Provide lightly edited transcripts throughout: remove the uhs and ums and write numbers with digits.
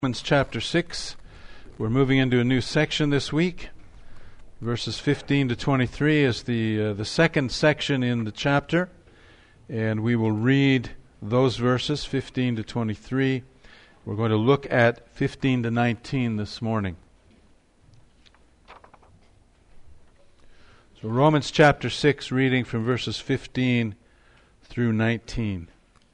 Romans chapter 6. We're moving into a new section this week. Verses 15 to 23 is the second section in the chapter, and we will read those verses, 15 to 23. We're going to look at 15 to 19 this morning. So Romans chapter 6, reading from verses 15 through 19.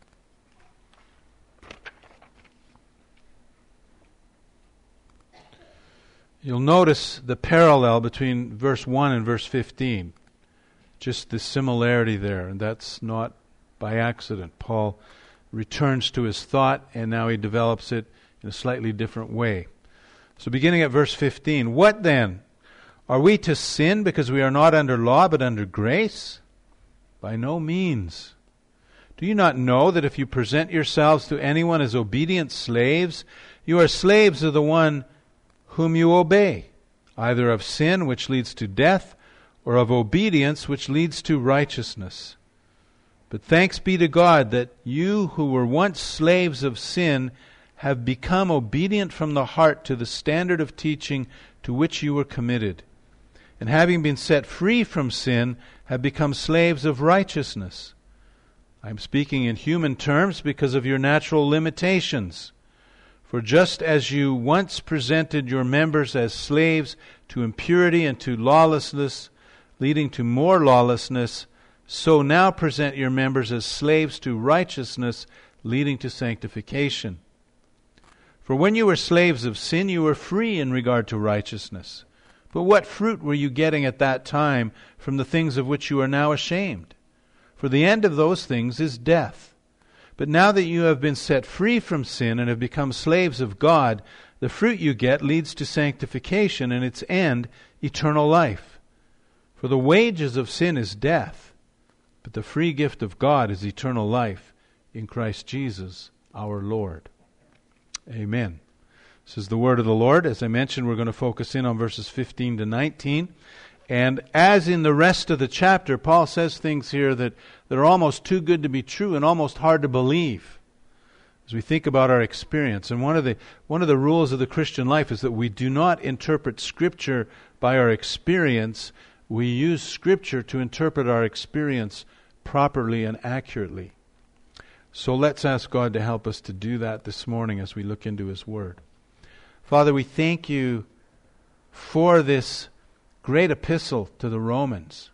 You'll notice the parallel between verse 1 and verse 15. Just the similarity there, and that's not by accident. Paul returns to his thought, and now he develops it in a slightly different way. So beginning at verse 15, "What then? Are we to sin because we are not under law but under grace? By no means. Do you not know that if you present yourselves to anyone as obedient slaves, you are slaves of the one whom you obey, either of sin, which leads to death, or of obedience, which leads to righteousness? But thanks be to God that you who were once slaves of sin have become obedient from the heart to the standard of teaching to which you were committed, and having been set free from sin, have become slaves of righteousness. I am speaking in human terms because of your natural limitations. For just as you once presented your members as slaves to impurity and to lawlessness, leading to more lawlessness, so now present your members as slaves to righteousness, leading to sanctification. For when you were slaves of sin, you were free in regard to righteousness. But what fruit were you getting at that time from the things of which you are now ashamed? For the end of those things is death. But now that you have been set free from sin and have become slaves of God, the fruit you get leads to sanctification, and its end, eternal life. For the wages of sin is death, but the free gift of God is eternal life in Christ Jesus our Lord." Amen. This is the word of the Lord. As I mentioned, we're going to focus in on verses 15 to 19. And as in the rest of the chapter, Paul says things here that are almost too good to be true and almost hard to believe as we think about our experience. And one of the rules of the Christian life is that we do not interpret Scripture by our experience. We use Scripture to interpret our experience properly and accurately. So let's ask God to help us to do that this morning as we look into His Word. Father, we thank You for this great epistle to the Romans,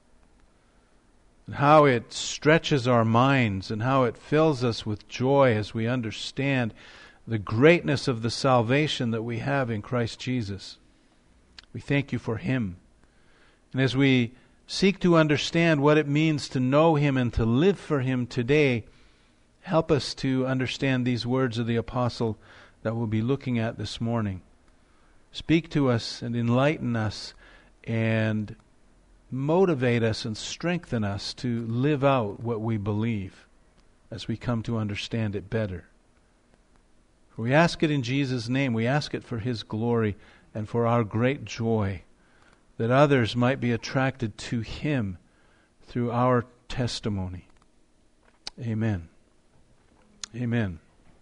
and how it stretches our minds and how it fills us with joy as we understand the greatness of the salvation that we have in Christ Jesus. We thank You for Him. And as we seek to understand what it means to know Him and to live for Him today, help us to understand these words of the apostle that we'll be looking at this morning. Speak to us and enlighten us and motivate us and strengthen us to live out what we believe as we come to understand it better. For we ask it in Jesus' name. We ask it for His glory and for our great joy, that others might be attracted to Him through our testimony. Amen. Amen.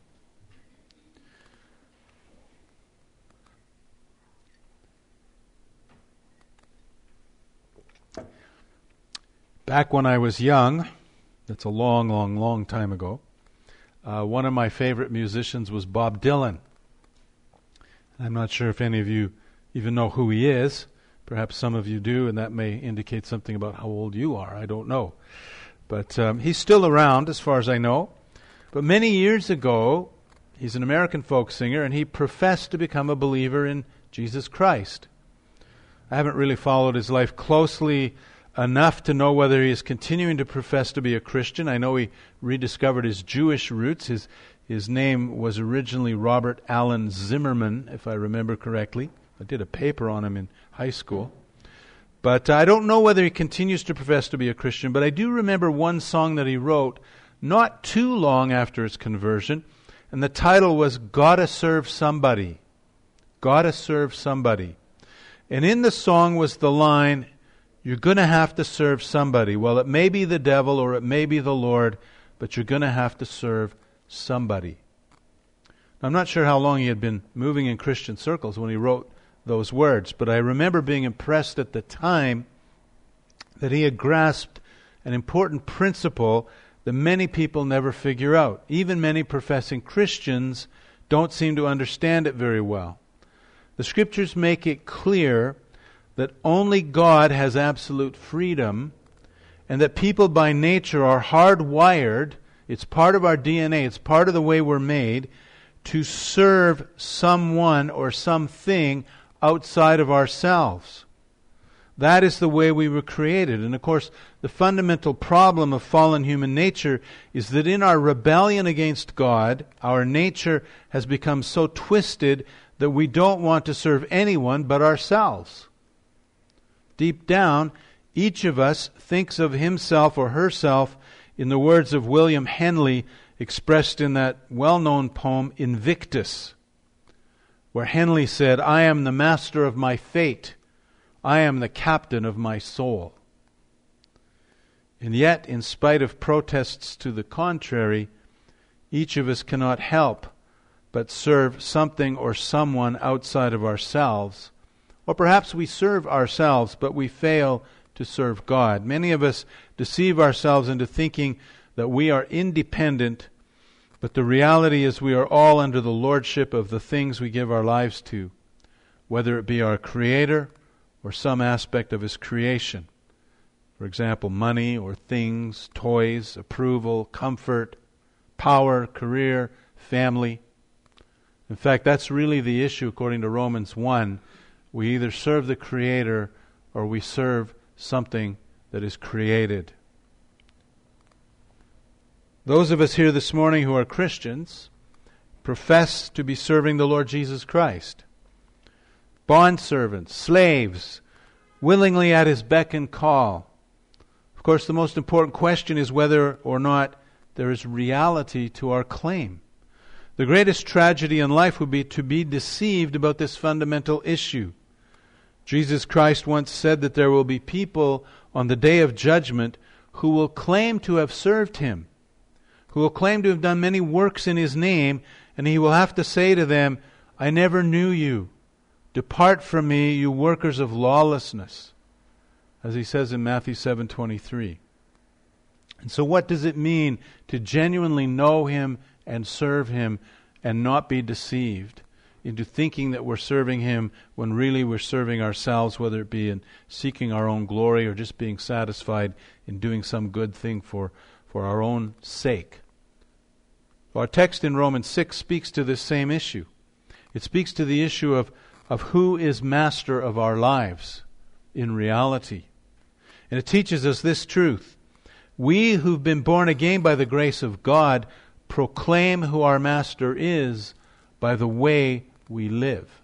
Back when I was young, that's a long, long, long time ago, one of my favorite musicians was Bob Dylan. I'm not sure if any of you even know who he is. Perhaps some of you do, and that may indicate something about how old you are. I don't know. But he's still around as far as I know. But many years ago, he's an American folk singer, and he professed to become a believer in Jesus Christ. I haven't really followed his life closely enough to know whether he is continuing to profess to be a Christian. I know he rediscovered his Jewish roots. His name was originally Robert Allen Zimmerman, if I remember correctly. I did a paper on him in high school. But I don't know whether he continues to profess to be a Christian, but I do remember one song that he wrote not too long after his conversion, and the title was "Gotta Serve Somebody." Gotta serve somebody. And in the song was the line, "You're going to have to serve somebody. Well, it may be the devil or it may be the Lord, but you're going to have to serve somebody." I'm not sure how long he had been moving in Christian circles when he wrote those words, but I remember being impressed at the time that he had grasped an important principle that many people never figure out. Even many professing Christians don't seem to understand it very well. The Scriptures make it clear that only God has absolute freedom, and that people by nature are hardwired, it's part of our DNA, it's part of the way we're made, to serve someone or something outside of ourselves. That is the way we were created. And of course, the fundamental problem of fallen human nature is that in our rebellion against God, our nature has become so twisted that we don't want to serve anyone but ourselves. Deep down, each of us thinks of himself or herself in the words of William Henley, expressed in that well-known poem, Invictus, where Henley said, "I am the master of my fate. I am the captain of my soul." And yet, in spite of protests to the contrary, each of us cannot help but serve something or someone outside of ourselves. Or perhaps we serve ourselves, but we fail to serve God. Many of us deceive ourselves into thinking that we are independent, but the reality is we are all under the lordship of the things we give our lives to, whether it be our Creator or some aspect of His creation. For example, money or things, toys, approval, comfort, power, career, family. In fact, that's really the issue according to Romans 1. We either serve the Creator or we serve something that is created. Those of us here this morning who are Christians profess to be serving the Lord Jesus Christ. Bondservants, slaves, willingly at His beck and call. Of course, the most important question is whether or not there is reality to our claim. The greatest tragedy in life would be to be deceived about this fundamental issue. Jesus Christ once said that there will be people on the day of judgment who will claim to have served Him, who will claim to have done many works in His name, and He will have to say to them, "I never knew you. Depart from me, you workers of lawlessness," as He says in Matthew 7:23. And so what does it mean to genuinely know Him and serve Him and not be deceived into thinking that we're serving Him when really we're serving ourselves, whether it be in seeking our own glory or just being satisfied in doing some good thing for our own sake? Our text in Romans 6 speaks to this same issue. It speaks to the issue of who is master of our lives in reality. And it teaches us this truth. We who've been born again by the grace of God proclaim who our master is by the way we live.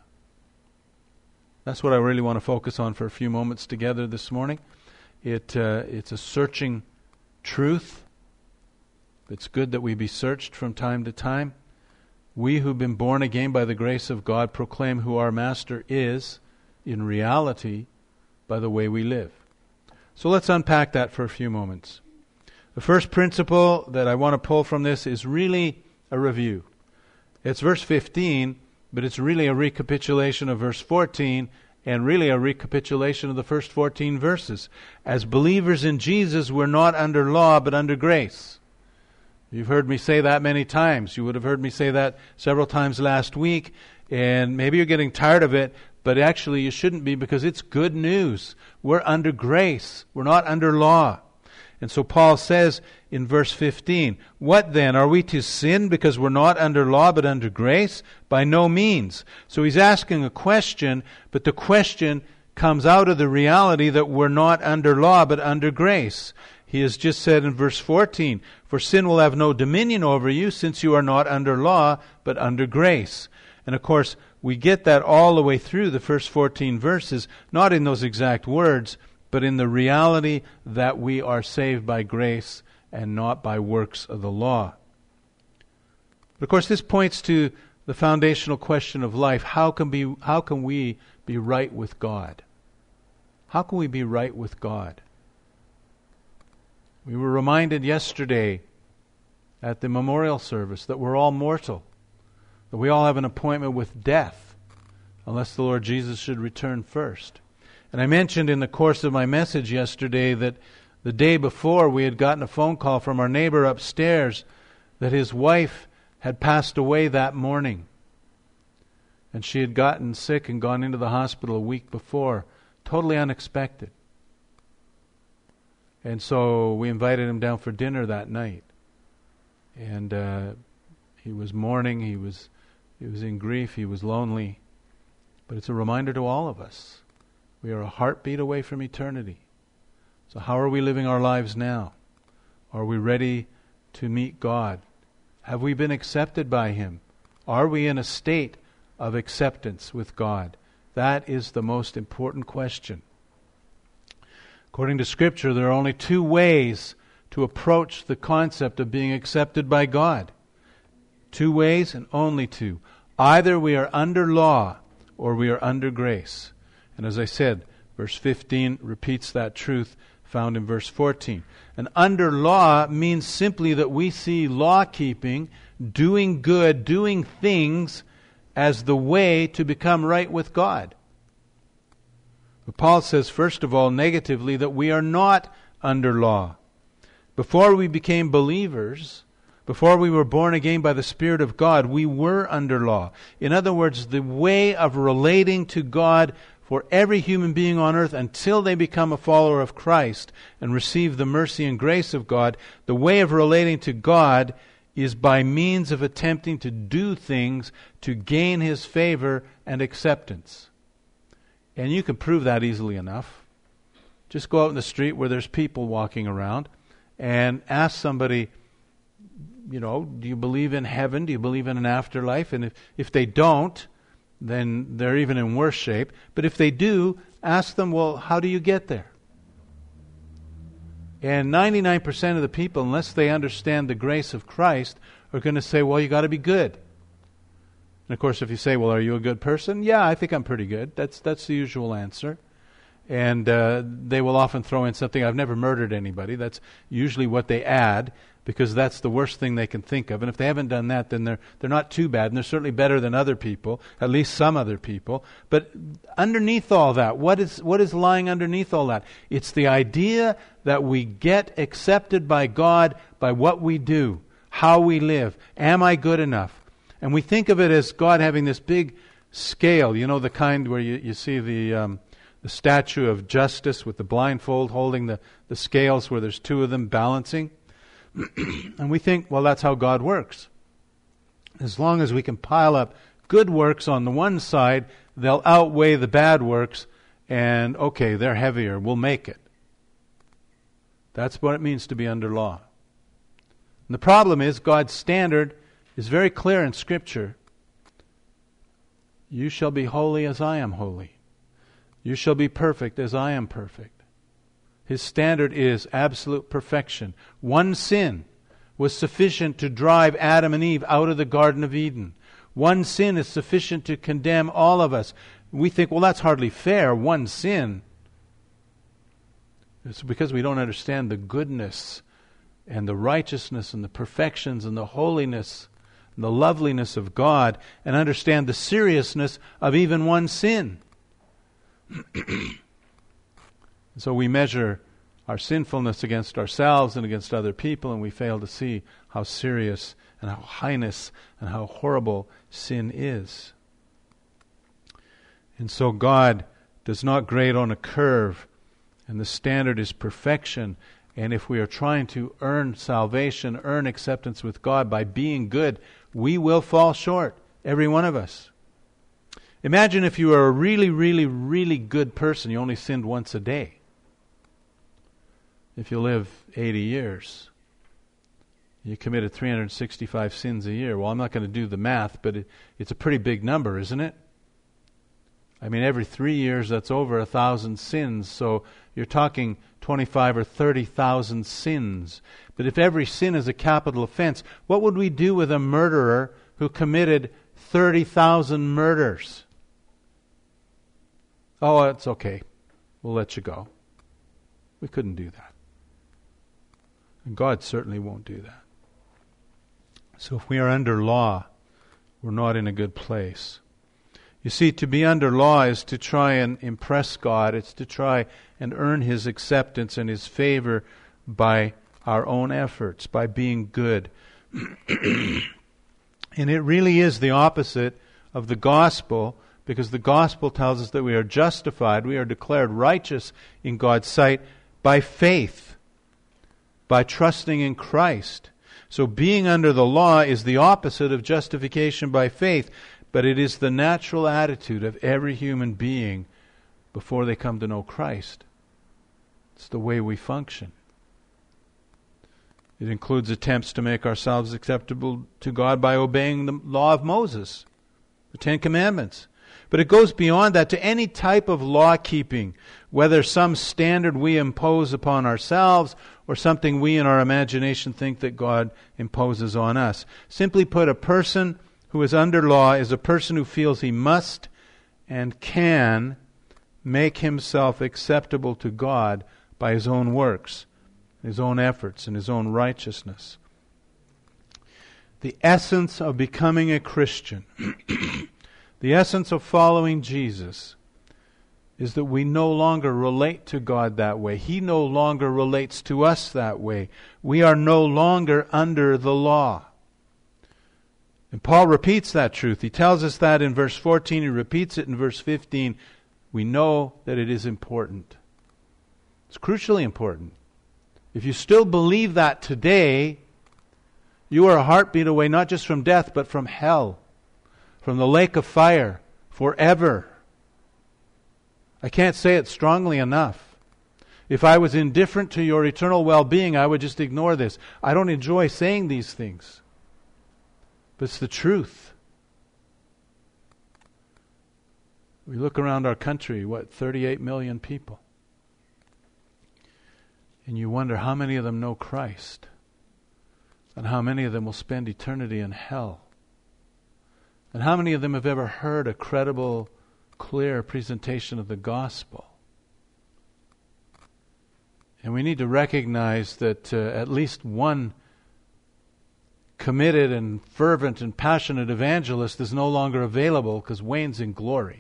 That's what I really want to focus on for a few moments together this morning. It's a searching truth. It's good that we be searched from time to time. We who've been born again by the grace of God proclaim who our master is in reality by the way we live. So let's unpack that for a few moments. The first principle that I want to pull from this is really a review. It's verse 15, but it's really a recapitulation of verse 14 and really a recapitulation of the first 14 verses. As believers in Jesus, we're not under law but under grace. You've heard me say that many times. You would have heard me say that several times last week, and maybe you're getting tired of it, but actually you shouldn't be, because it's good news. We're under grace. We're not under law. And so Paul says in verse 15, "What then? Are we to sin because we're not under law but under grace? By no means." So he's asking a question, but the question comes out of the reality that we're not under law but under grace. He has just said in verse 14, "For sin will have no dominion over you, since you are not under law, but under grace." And of course, we get that all the way through the first 14 verses, not in those exact words, but in the reality that we are saved by grace and not by works of the law. But of course, this points to the foundational question of life. How can we be right with God? How can we be right with God? We were reminded yesterday at the memorial service that we're all mortal. that we all have an appointment with death, unless the Lord Jesus should return first. And I mentioned in the course of my message yesterday that the day before we had gotten a phone call from our neighbor upstairs that his wife had passed away that morning. And she had gotten sick and gone into the hospital a week before, totally unexpected. And so we invited him down for dinner that night. And he was mourning, he was in grief, he was lonely. But it's a reminder to all of us. We are a heartbeat away from eternity. So how are we living our lives now? Are we ready to meet God? Have we been accepted by Him? Are we in a state of acceptance with God? That is the most important question. According to Scripture, there are only two ways to approach the concept of being accepted by God. Two ways and only two. Either we are under law or we are under grace. And as I said, verse 15 repeats that truth found in verse 14. And under law means simply that we see law keeping, doing good, doing things as the way to become right with God. But Paul says, first of all, negatively, that we are not under law. Before we became believers, before we were born again by the Spirit of God, we were under law. In other words, the way of relating to God for every human being on earth until they become a follower of Christ and receive the mercy and grace of God, the way of relating to God is by means of attempting to do things to gain His favor and acceptance. And you can prove that easily enough. Just go out in the street where there's people walking around and ask somebody, do you believe in heaven? Do you believe in an afterlife? And if they don't, then they're even in worse shape. But if they do, ask them, well, how do you get there? And 99% of the people, unless they understand the grace of Christ, are going to say, well, you got to be good. And of course, if you say, well, are you a good person? Yeah, I think I'm pretty good. That's the usual answer. And they will often throw in something, I've never murdered anybody. That's usually what they add, because that's the worst thing they can think of. And if they haven't done that, then they're not too bad, and they're certainly better than other people, at least some other people. But underneath all that, what is lying underneath all that? It's the idea that we get accepted by God by what we do, how we live. Am I good enough? And we think of it as God having this big scale, the kind where you see the statue of justice with the blindfold holding the scales where there's two of them balancing. And we think, well, that's how God works. As long as we can pile up good works on the one side, they'll outweigh the bad works, and okay, they're heavier, we'll make it. That's what it means to be under law. And the problem is, God's standard is very clear in Scripture. You shall be holy as I am holy. You shall be perfect as I am perfect. His standard is absolute perfection. One sin was sufficient to drive Adam and Eve out of the Garden of Eden. One sin is sufficient to condemn all of us. We think, well, that's hardly fair, one sin. It's because we don't understand the goodness and the righteousness and the perfections and the holiness and the loveliness of God, and understand the seriousness of even one sin. So we measure our sinfulness against ourselves and against other people, and we fail to see how serious and how heinous and how horrible sin is. And so God does not grade on a curve, and the standard is perfection. And if we are trying to earn salvation, earn acceptance with God by being good, we will fall short, every one of us. Imagine if you were a really, really, really good person, you only sinned once a day. If you live 80 years, you committed 365 sins a year. Well, I'm not going to do the math, but it's a pretty big number, isn't it? I mean, every 3 years, that's over 1,000 sins. So you're talking 25 or 30,000 sins. But if every sin is a capital offense, what would we do with a murderer who committed 30,000 murders? Oh, it's okay. We'll let you go. We couldn't do that. And God certainly won't do that. So if we are under law, we're not in a good place. You see, to be under law is to try and impress God. It's to try and earn His acceptance and His favor by our own efforts, by being good. And it really is the opposite of the gospel, because the gospel tells us that we are justified, we are declared righteous in God's sight by faith, by trusting in Christ. So being under the law is the opposite of justification by faith, but it is the natural attitude of every human being before they come to know Christ. It's the way we function. It includes attempts to make ourselves acceptable to God by obeying the law of Moses, the Ten Commandments. But it goes beyond that to any type of law-keeping, whether some standard we impose upon ourselves or something we in our imagination think that God imposes on us. Simply put, a person who is under law is a person who feels he must and can make himself acceptable to God by his own works, his own efforts, and his own righteousness. The essence of becoming a Christian, the essence of following Jesus, is that we no longer relate to God that way. He no longer relates to us that way. We are no longer under the law. And Paul repeats that truth. He tells us that in verse 14. He repeats it in verse 15. We know that it is important. It's crucially important. If you still believe that today, you are a heartbeat away not just from death, but from hell, from the lake of fire, forever. I can't say it strongly enough. If I was indifferent to your eternal well-being, I would just ignore this. I don't enjoy saying these things, but it's the truth. We look around our country, 38 million people. And you wonder how many of them know Christ, and how many of them will spend eternity in hell, and how many of them have ever heard a credible, clear presentation of the gospel. And we need to recognize that at least one committed and fervent and passionate evangelist is no longer available because Wayne's in glory.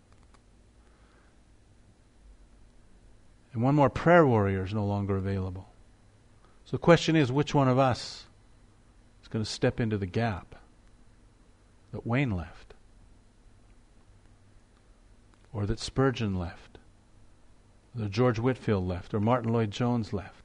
And one more prayer warrior is no longer available. So the question is, which one of us is going to step into the gap that Wayne left? Or that Spurgeon left? Or that George Whitefield left? Or Martin Lloyd-Jones left?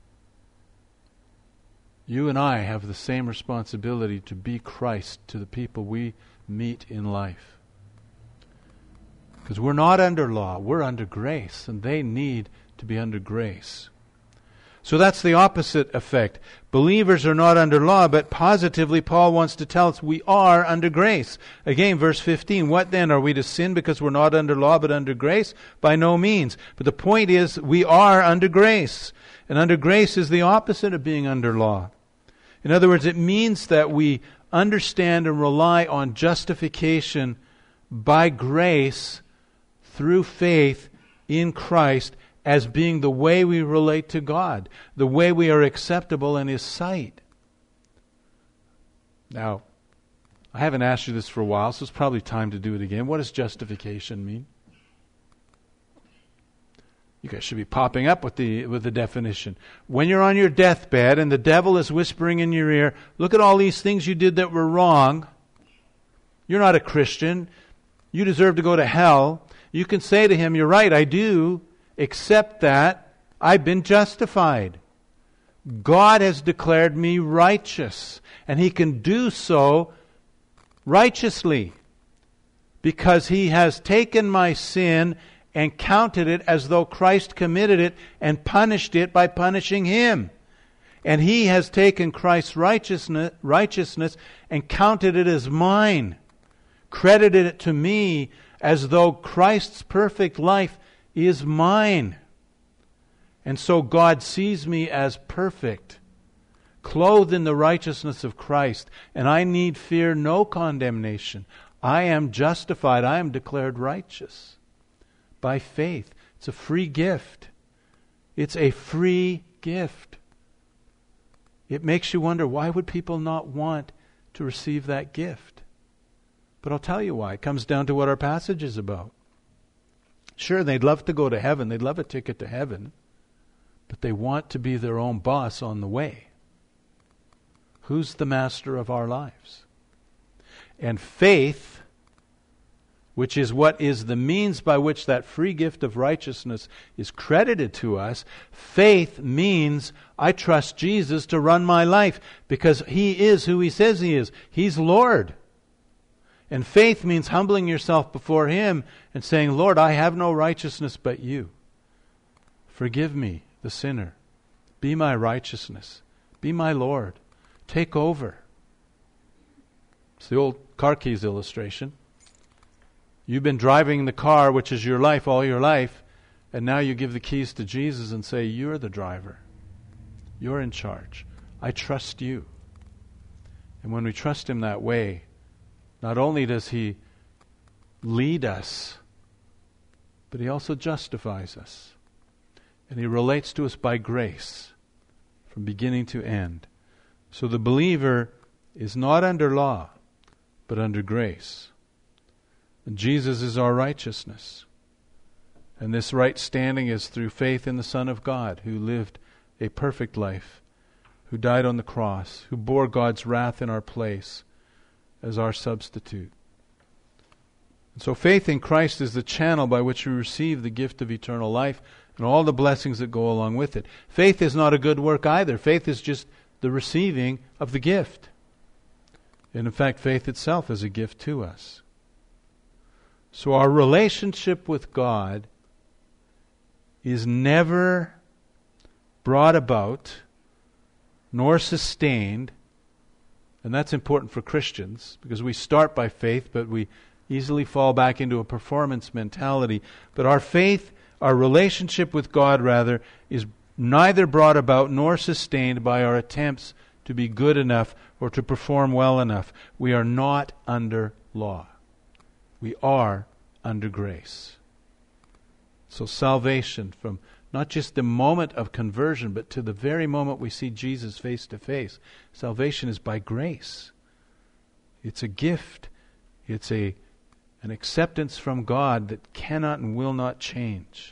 You and I have the same responsibility to be Christ to the people we meet in life. Because we're not under law, we're under grace, and they need to be under grace. So that's the opposite effect. Believers are not under law, but positively Paul wants to tell us we are under grace. Again, verse 15, what then? Are we to sin because we're not under law but under grace? By no means. But the point is, we are under grace. And under grace is the opposite of being under law. In other words, it means that we understand and rely on justification by grace through faith in Christ as being the way we relate to God, the way we are acceptable in His sight. Now, I haven't asked you this for a while, so it's probably time to do it again. What does justification mean? You guys should be popping up with the definition. When you're on your deathbed and the devil is whispering in your ear, look at all these things you did that were wrong. You're not a Christian. You deserve to go to hell. You can say to him, you're right, I do, except that I've been justified. God has declared me righteous, and He can do so righteously because He has taken my sin and counted it as though Christ committed it and punished it by punishing Him. And He has taken Christ's righteousness and counted it as mine, credited it to me as though Christ's perfect life is mine. And so God sees me as perfect, clothed in the righteousness of Christ, and I need fear no condemnation. I am justified. I am declared righteous by faith. It's a free gift. It's a free gift. It makes you wonder, why would people not want to receive that gift? But I'll tell you why. It comes down to what our passage is about. Sure, they'd love to go to heaven. They'd love a ticket to heaven. But they want to be their own boss on the way. Who's the master of our lives? And faith, which is what is the means by which that free gift of righteousness is credited to us, faith means I trust Jesus to run my life because He is who He says He is. He's Lord. And faith means humbling yourself before Him and saying, Lord, I have no righteousness but You. Forgive me, the sinner. Be my righteousness. Be my Lord. Take over. It's the old car keys illustration. You've been driving the car, which is your life, all your life, and now you give the keys to Jesus and say, you're the driver. You're in charge. I trust You. And when we trust Him that way, not only does He lead us, but He also justifies us. And He relates to us by grace from beginning to end. So the believer is not under law, but under grace. And Jesus is our righteousness. And this right standing is through faith in the Son of God, who lived a perfect life, who died on the cross, who bore God's wrath in our place as our substitute. And so faith in Christ is the channel by which we receive the gift of eternal life and all the blessings that go along with it. Faith is not a good work either. Faith is just the receiving of the gift. And in fact, faith itself is a gift to us. So our relationship with God is never brought about nor sustained, and that's important for Christians because we start by faith, but we easily fall back into a performance mentality. But our faith, our relationship with God rather, is neither brought about nor sustained by our attempts to be good enough or to perform well enough. We are not under law. We are under grace. So salvation, from not just the moment of conversion, but to the very moment we see Jesus face to face, salvation is by grace. It's a gift. It's an acceptance from God that cannot and will not change.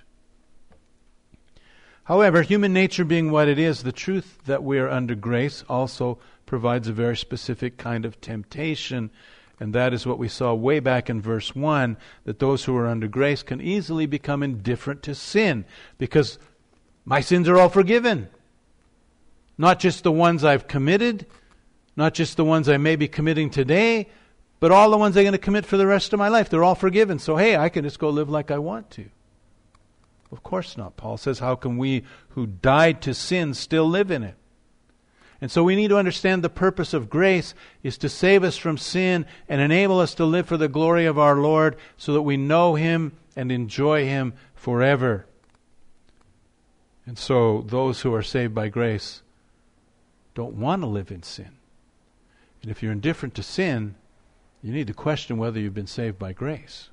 However, human nature being what it is, the truth that we are under grace also provides a very specific kind of temptation, and that is what we saw way back in verse 1, that those who are under grace can easily become indifferent to sin, because my sins are all forgiven. Not just the ones I've committed, not just the ones I may be committing today, but all the ones I'm going to commit for the rest of my life. They're all forgiven, so hey, I can just go live like I want to. Of course not. Paul says, how can we who died to sin still live in it? And so we need to understand the purpose of grace is to save us from sin and enable us to live for the glory of our Lord so that we know Him and enjoy Him forever. And so those who are saved by grace don't want to live in sin. And if you're indifferent to sin, you need to question whether you've been saved by grace.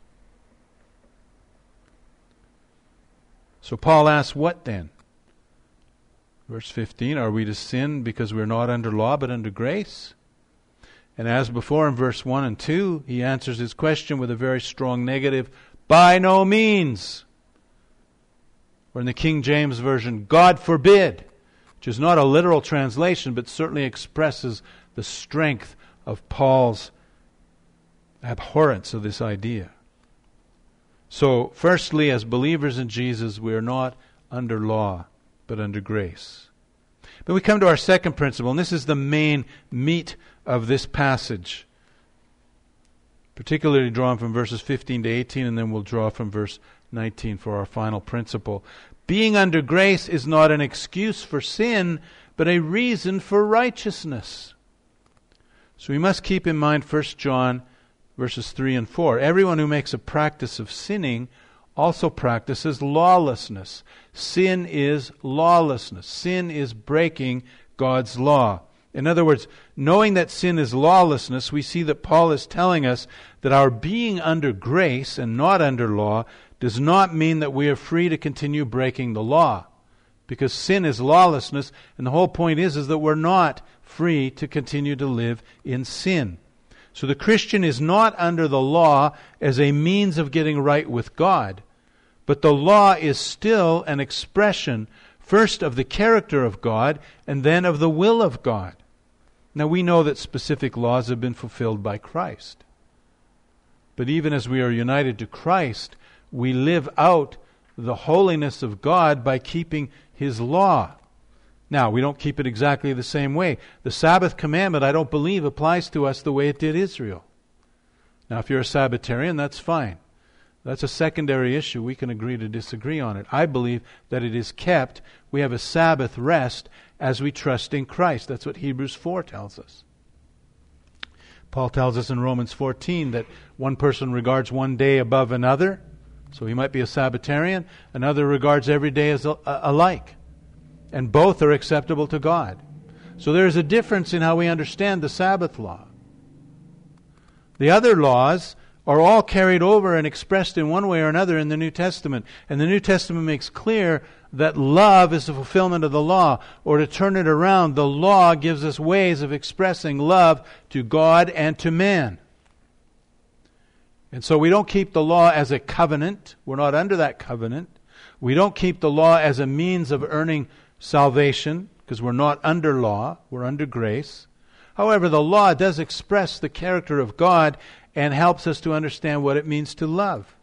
So Paul asks, what then? Verse 15, are we to sin because we're not under law but under grace? And as before in verse 1 and 2, he answers his question with a very strong negative, by no means. Or in the King James Version, God forbid, which is not a literal translation but certainly expresses the strength of Paul's abhorrence of this idea. So, firstly, as believers in Jesus, we are not under law, but under grace. But we come to our second principle, and this is the main meat of this passage, particularly drawn from verses 15 to 18, and then we'll draw from verse 19 for our final principle. Being under grace is not an excuse for sin, but a reason for righteousness. So we must keep in mind 1 John verses 3 and 4. Everyone who makes a practice of sinning also practices lawlessness. Sin is lawlessness. Sin is breaking God's law. In other words, knowing that sin is lawlessness, we see that Paul is telling us that our being under grace and not under law does not mean that we are free to continue breaking the law. Because sin is lawlessness, and the whole point is that we're not free to continue to live in sin. So the Christian is not under the law as a means of getting right with God, but the law is still an expression, first of the character of God, and then of the will of God. Now we know that specific laws have been fulfilled by Christ. But even as we are united to Christ, we live out the holiness of God by keeping His law. Now, we don't keep it exactly the same way. The Sabbath commandment, I don't believe, applies to us the way it did Israel. Now, if you're a Sabbatarian, that's fine. That's a secondary issue. We can agree to disagree on it. I believe that it is kept. We have a Sabbath rest as we trust in Christ. That's what Hebrews 4 tells us. Paul tells us in Romans 14 that one person regards one day above another. So he might be a Sabbatarian. Another regards every day as alike. And both are acceptable to God. So there is a difference in how we understand the Sabbath law. The other laws are all carried over and expressed in one way or another in the New Testament. And the New Testament makes clear that love is the fulfillment of the law. Or to turn it around, the law gives us ways of expressing love to God and to man. And so we don't keep the law as a covenant. We're not under that covenant. We don't keep the law as a means of earning salvation, because we're not under law, we're under grace. However, the law does express the character of God and helps us to understand what it means to love.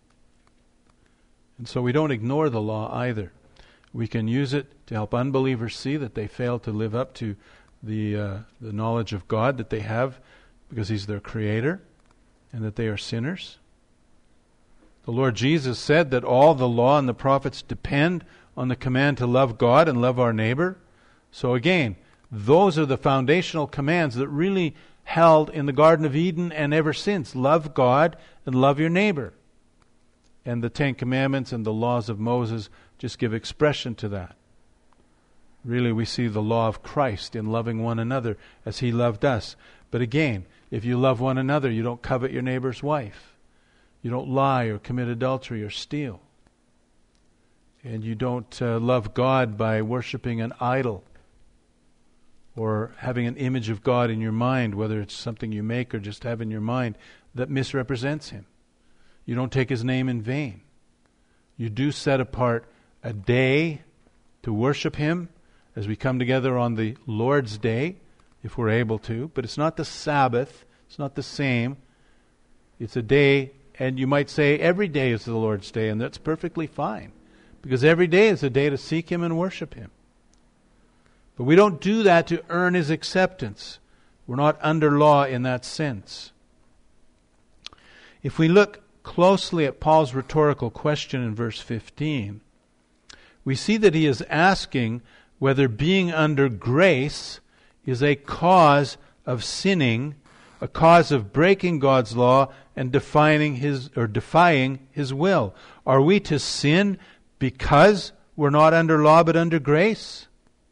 And so we don't ignore the law either. We can use it to help unbelievers see that they fail to live up to the knowledge of God that they have because He's their Creator, and that they are sinners. The Lord Jesus said that all the law and the prophets depend on the command to love God and love our neighbor. So again, those are the foundational commands that really held in the Garden of Eden and ever since. Love God and love your neighbor. And the Ten Commandments and the laws of Moses just give expression to that. Really, we see the law of Christ in loving one another as He loved us. But again, if you love one another, you don't covet your neighbor's wife. You don't lie or commit adultery or steal. And you don't love God by worshiping an idol or having an image of God in your mind, whether it's something you make or just have in your mind, that misrepresents Him. You don't take His name in vain. You do set apart a day to worship Him as we come together on the Lord's Day, if we're able to. But it's not the Sabbath. It's not the same. It's a day, and you might say every day is the Lord's Day, and that's perfectly fine. Because every day is a day to seek Him and worship Him. But we don't do that to earn His acceptance. We're not under law in that sense. If we look closely at Paul's rhetorical question in verse 15, we see that he is asking whether being under grace is a cause of sinning, a cause of breaking God's law and defying His will. Are we to sin because we're not under law but under grace?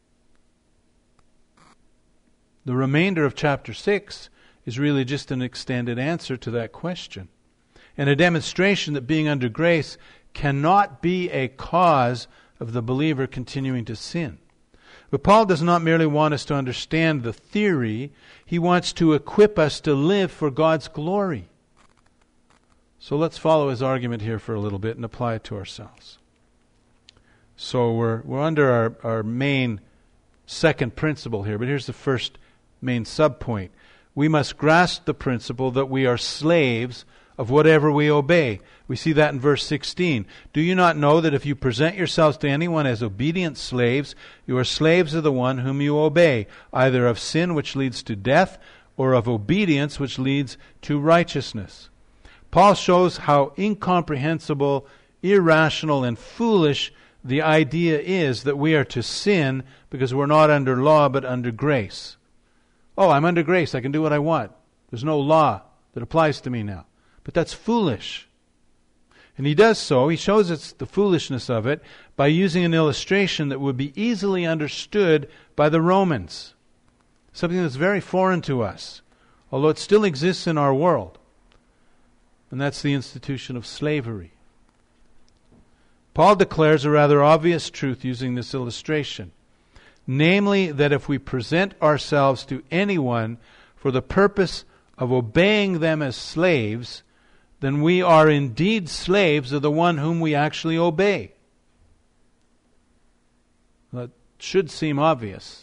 The remainder of chapter 6 is really just an extended answer to that question, and a demonstration that being under grace cannot be a cause of the believer continuing to sin. But Paul does not merely want us to understand the theory, he wants to equip us to live for God's glory. So let's follow his argument here for a little bit and apply it to ourselves. So we're under our main second principle here, but here's the first main subpoint. We must grasp the principle that we are slaves of whatever we obey. We see that in verse 16. Do you not know that if you present yourselves to anyone as obedient slaves, you are slaves of the one whom you obey, either of sin which leads to death, or of obedience which leads to righteousness? Paul shows how incomprehensible, irrational, and foolish the idea is that we are to sin because we're not under law but under grace. Oh, I'm under grace. I can do what I want. There's no law that applies to me now. But that's foolish. And he does so, he shows us the foolishness of it by using an illustration that would be easily understood by the Romans. Something that's very foreign to us, although it still exists in our world. And that's the institution of slavery. Paul declares a rather obvious truth using this illustration. Namely, that if we present ourselves to anyone for the purpose of obeying them as slaves, then we are indeed slaves of the one whom we actually obey. That should seem obvious,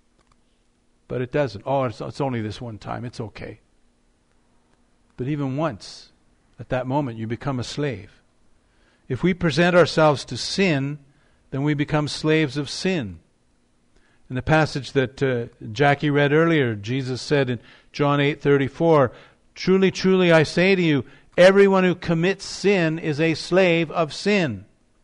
but it doesn't. Oh, it's only this one time. It's okay. But even once, at that moment, you become a slave. If we present ourselves to sin, then we become slaves of sin. In the passage that Jackie read earlier, Jesus said in John 8:34, "Truly, truly, I say to you, everyone who commits sin is a slave of sin."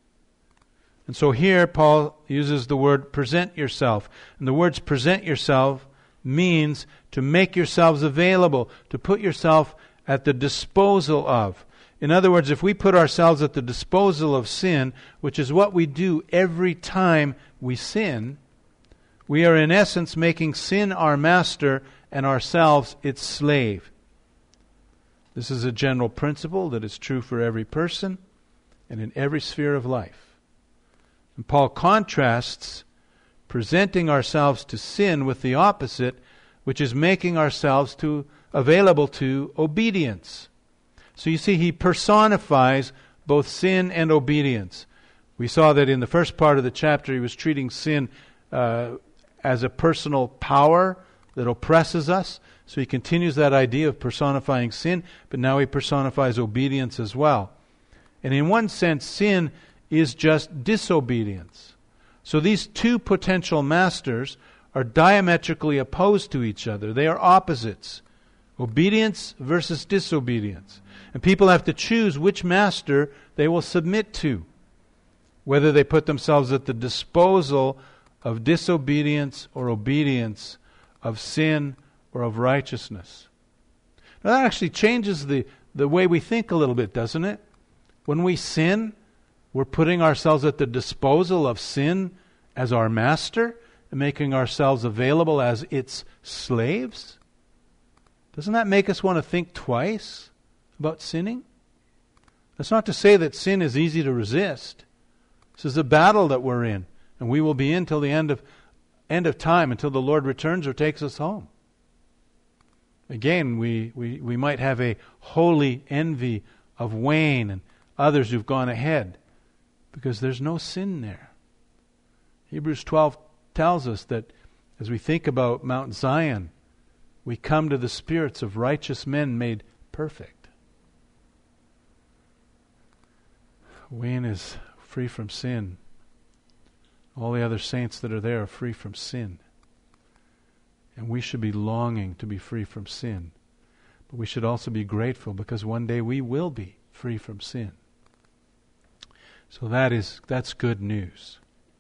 And so here Paul uses the word present yourself. And the words present yourself means to make yourselves available, to put yourself at the disposal of. In other words, if we put ourselves at the disposal of sin, which is what we do every time we sin, we are in essence making sin our master and ourselves its slave. This is a general principle that is true for every person and in every sphere of life. And Paul contrasts presenting ourselves to sin with the opposite, which is making ourselves available to obedience. So you see, he personifies both sin and obedience. We saw that in the first part of the chapter he was treating sin as a personal power that oppresses us. So he continues that idea of personifying sin, but now he personifies obedience as well. And in one sense, sin is just disobedience. So these two potential masters are diametrically opposed to each other. They are opposites. Obedience versus disobedience. And people have to choose which master they will submit to, whether they put themselves at the disposal of disobedience or obedience, of sin or of righteousness. Now that actually changes the way we think a little bit, doesn't it? When we sin, we're putting ourselves at the disposal of sin as our master and making ourselves available as its slaves. Doesn't that make us want to think twice about sinning? That's not to say that sin is easy to resist. This is a battle that we're in, and we will be in till the end of time, until the Lord returns or takes us home. Again, we might have a holy envy of Wayne and others who've gone ahead, because there's no sin there. Hebrews 12 tells us that as we think about Mount Zion, we come to the spirits of righteous men made perfect. Wayne is free from sin. All the other saints that are there are free from sin. And we should be longing to be free from sin. But we should also be grateful, because one day we will be free from sin. So that's good news.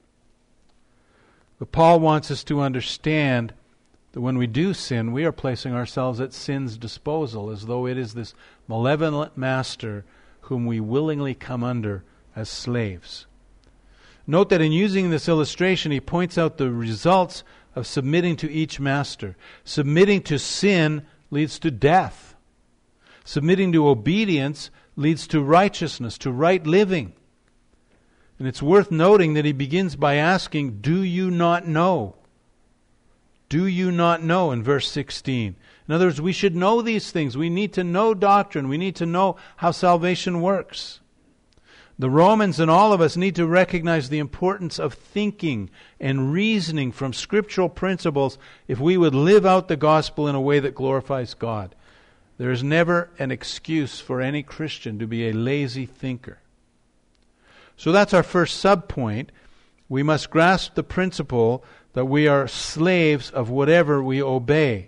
But Paul wants us to understand that when we do sin, we are placing ourselves at sin's disposal, as though it is this malevolent master whom we willingly come under as slaves. Note that in using this illustration, he points out the results of submitting to each master. Submitting to sin leads to death. Submitting to obedience leads to righteousness, to right living. And it's worth noting that he begins by asking, do you not know? Do you not know, in verse 16? In other words, we should know these things. We need to know doctrine. We need to know how salvation works. The Romans and all of us need to recognize the importance of thinking and reasoning from scriptural principles if we would live out the gospel in a way that glorifies God. There is never an excuse for any Christian to be a lazy thinker. So that's our first subpoint. We must grasp the principle that we are slaves of whatever we obey.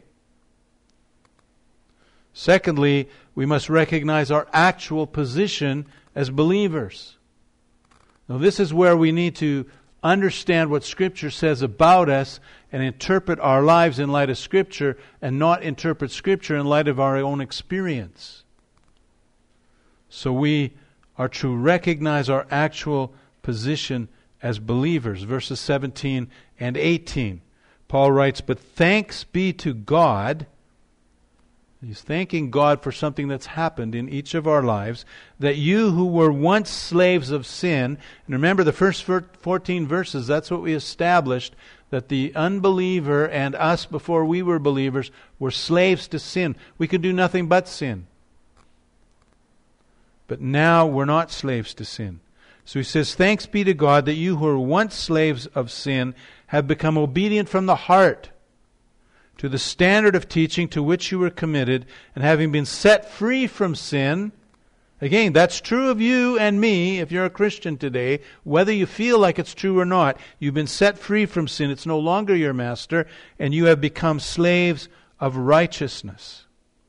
Secondly, we must recognize our actual position as believers. Now, this is where we need to understand what Scripture says about us and interpret our lives in light of Scripture, and not interpret Scripture in light of our own experience. So we are to recognize our actual position as believers. Verses 17 and 18. Paul writes, "But thanks be to God," He's thanking God for something that's happened in each of our lives, that you who were once slaves of sin, and remember the first 14 verses, that's what we established, that the unbeliever and us before we were believers were slaves to sin. We could do nothing but sin. But now we're not slaves to sin. So he says, thanks be to God that you who were once slaves of sin have become obedient from the heart to the standard of teaching to which you were committed, and having been set free from sin. Again, that's true of you and me if you're a Christian today, whether you feel like it's true or not. You've been set free from sin. It's no longer your master, and you have become slaves of righteousness.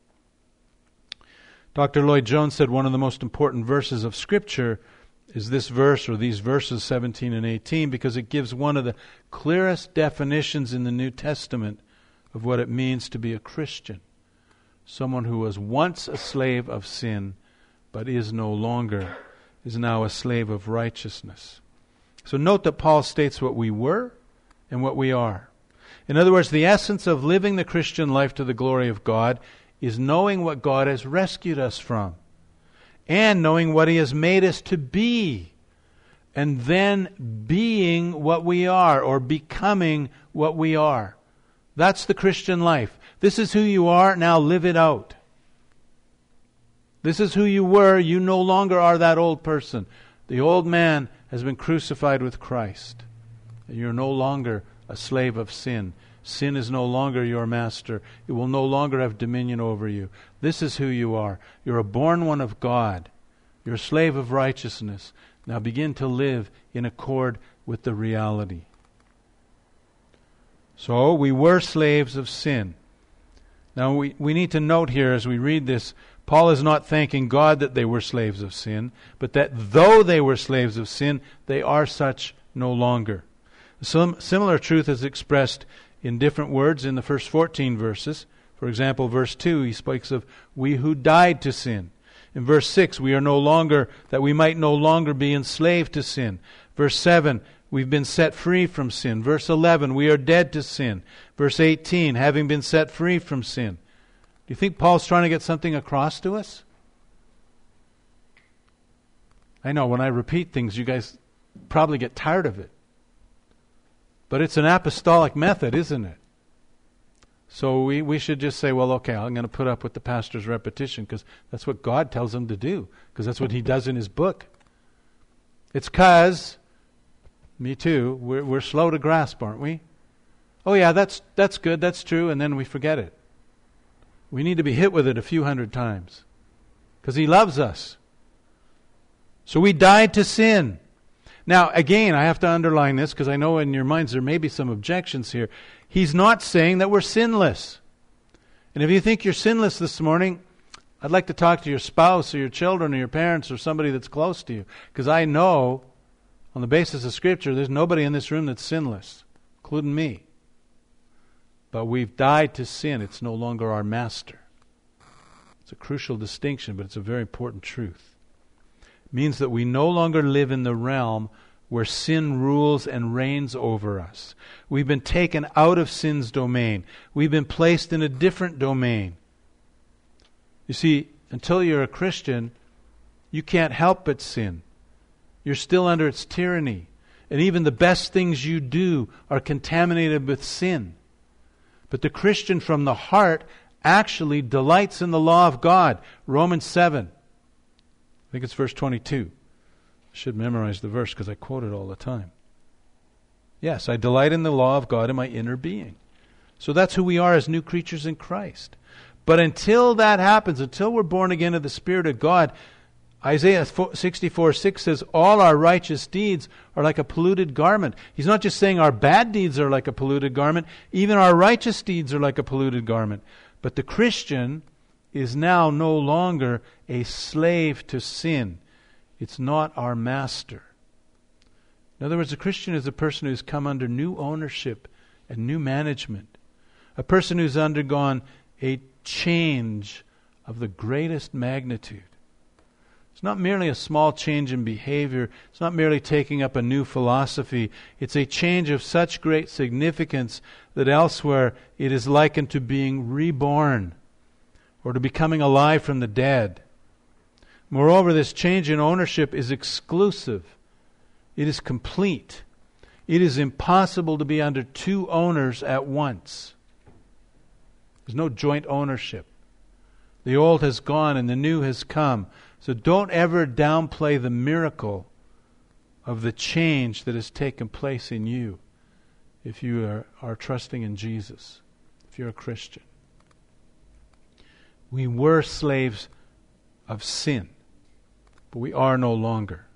Dr. Lloyd Jones said one of the most important verses of Scripture is this verse, or these verses 17 and 18, because it gives one of the clearest definitions in the New Testament of what it means to be a Christian. Someone who was once a slave of sin, but is no longer, is now a slave of righteousness. So note that Paul states what we were and what we are. In other words, the essence of living the Christian life to the glory of God is knowing what God has rescued us from, and knowing what He has made us to be, and then being what we are, or becoming what we are. That's the Christian life. This is who you are, now live it out. This is who you were, you no longer are that old person. The old man has been crucified with Christ. You're no longer a slave of sin. Sin is no longer your master. It will no longer have dominion over you. This is who you are. You're a born one of God. You're a slave of righteousness. Now begin to live in accord with the reality. So we were slaves of sin. Now we need to note here as we read this, Paul is not thanking God that they were slaves of sin, but that though they were slaves of sin, they are such no longer. Some similar truth is expressed in different words in the first 14 verses. For example, verse 2, he speaks of we who died to sin. In verse 6, we are no longer, that we might no longer be enslaved to sin. Verse 7, we've been set free from sin. Verse 11, we are dead to sin. Verse 18, having been set free from sin. Do you think Paul's trying to get something across to us? I know when I repeat things, you guys probably get tired of it. But it's an apostolic method, isn't it? So we should just say, well, okay, I'm going to put up with the pastor's repetition because that's what God tells him to do, because that's what he does in his book. It's because, me too, we're slow to grasp, aren't we? Oh yeah, that's good, that's true, and then we forget it. We need to be hit with it a few hundred times because He loves us. So we died to sin. Now, again, I have to underline this because I know in your minds there may be some objections here. He's not saying that we're sinless. And if you think you're sinless this morning, I'd like to talk to your spouse or your children or your parents or somebody that's close to you. Because I know, on the basis of Scripture, there's nobody in this room that's sinless, including me. But we've died to sin. It's no longer our master. It's a crucial distinction, but it's a very important truth. It means that we no longer live in the realm where sin rules and reigns over us. We've been taken out of sin's domain. We've been placed in a different domain. You see, until you're a Christian, you can't help but sin. You're still under its tyranny. And even the best things you do are contaminated with sin. But the Christian from the heart actually delights in the law of God. Romans 7. I think it's verse 22. I should memorize the verse because I quote it all the time. Yes, I delight in the law of God in my inner being. So that's who we are as new creatures in Christ. But until that happens, until we're born again of the Spirit of God, Isaiah 64:6 says, all our righteous deeds are like a polluted garment. He's not just saying our bad deeds are like a polluted garment. Even our righteous deeds are like a polluted garment. But the Christian is now no longer a slave to sin. It's not our master. In other words, a Christian is a person who's come under new ownership and new management. A person who's undergone a change of the greatest magnitude. It's not merely a small change in behavior. It's not merely taking up a new philosophy. It's a change of such great significance that elsewhere it is likened to being reborn, or to becoming alive from the dead. Moreover, this change in ownership is exclusive. It is complete. It is impossible to be under two owners at once. There's no joint ownership. The old has gone and the new has come. So don't ever downplay the miracle of the change that has taken place in you if you are trusting in Jesus, if you're a Christian. We were slaves of sin, but we are no longer.